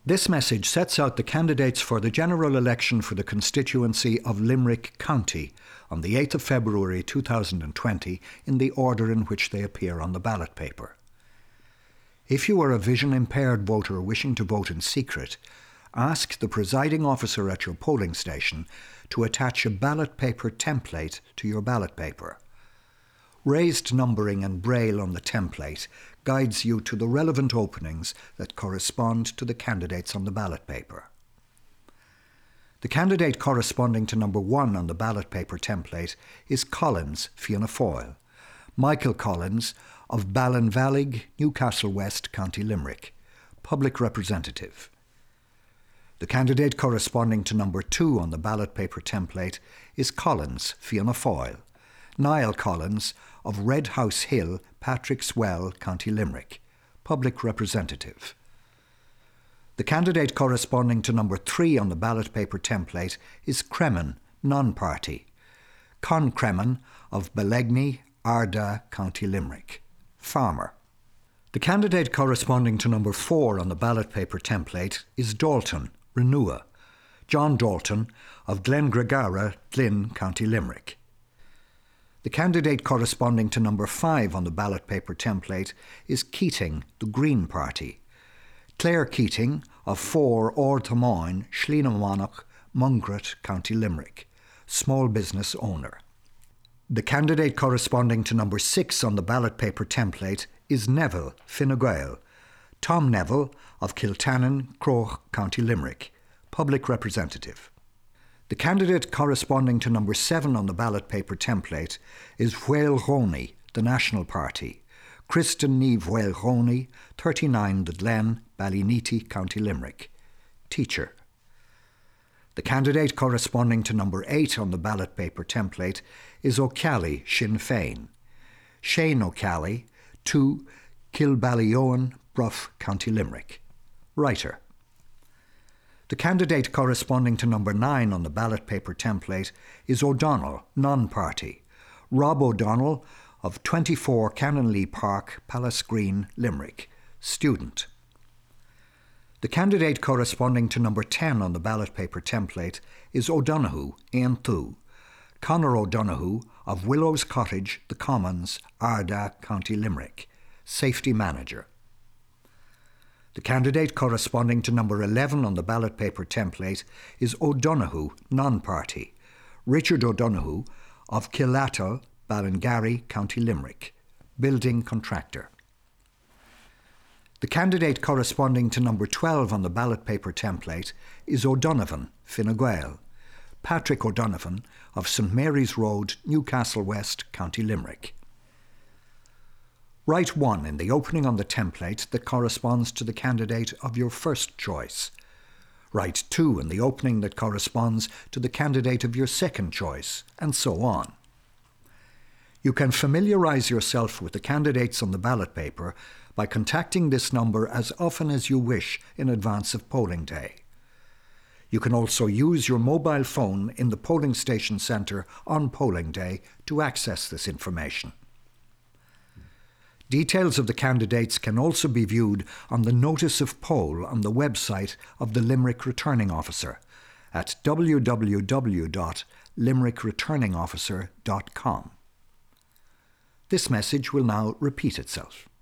This message sets out the candidates for the general election for the constituency of Limerick County on the 8th of February 2020 in the order in which they appear on the ballot paper. If you are a vision-impaired voter wishing to vote in secret, ask the presiding officer at your polling station to attach a ballot paper template to your ballot paper. Raised numbering and braille on the template guides you to the relevant openings that correspond to the candidates on the ballot paper. The candidate corresponding to number 1 on the ballot paper template is Collins Fianna Fáil, Michael Collins of Ballinvallig, Newcastle West, County Limerick, Public Representative. The candidate corresponding to number 2 on the ballot paper template is Collins Fianna Fáil, Niall Collins of Red House Hill, Patrick's Well, County Limerick, Public Representative. The candidate corresponding to number 3 on the ballot paper template is Cremen, non-party, Con Cremen of Belegny, Ardagh, County Limerick, Farmer. The candidate corresponding to number 4 on the ballot paper template is Dalton, Renua, John Dalton of Glengregara, Glynn, County Limerick. The candidate corresponding to number 5 on the ballot paper template is Keating, the Green Party, Claire Keating of 4 Ardtamoyne, Slienamanagh, Mungret, County Limerick, small business owner. The candidate corresponding to number 6 on the ballot paper template is Neville, Fine Gael, Tom Neville of Kiltannon, Croch, County Limerick, Public Representative. The candidate corresponding to number 7 on the ballot paper template is Whael Roney, the National Party, Kristen Neve Whael Roney, 39 The Glen, Ballyneety, County Limerick, teacher. The candidate corresponding to number 8 on the ballot paper template is O'Cally, Sinn Féin, Shane O'Cally, 2 Kilballyowen, Bruff, County Limerick, writer. The candidate corresponding to number 9 on the ballot paper template is O'Donnell, non-party, Rob O'Donnell of 24 Canonlee Park, Palace Green, Limerick, student. The candidate corresponding to number 10 on the ballot paper template is O'Donoghue, Aon Thu, Conor O'Donoghue of Willows Cottage, The Commons, Ardagh, County Limerick, safety manager. The candidate corresponding to number 11 on the ballot paper template is O'Donoghue, non-party, Richard O'Donoghue of Killattle, Ballingarry, County Limerick, building contractor. The candidate corresponding to number 12 on the ballot paper template is O'Donovan, Fine Gael, Patrick O'Donovan of St Mary's Road, Newcastle West, County Limerick. Write 1 in the opening on the template that corresponds to the candidate of your first choice. Write 2 in the opening that corresponds to the candidate of your second choice, and so on. You can familiarise yourself with the candidates on the ballot paper by contacting this number as often as you wish in advance of polling day. You can also use your mobile phone in the polling station centre on polling day to access this information. Details of the candidates can also be viewed on the Notice of Poll on the website of the Limerick Returning Officer at www.limerickreturningofficer.com. This message will now repeat itself.